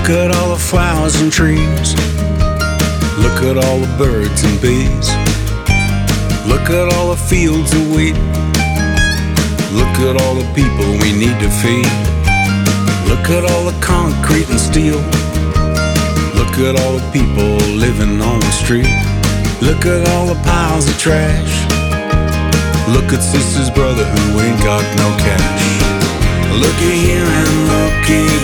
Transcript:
Look at all the flowers and trees. Look at all the birds and bees. Look at all the fields of wheat. Look at all the people we need to feed. Look at all the concrete and steel. Look at all the people living on the street. Look at all the piles of trash. Look at sister's brother who ain't got no cash. Look at him and look at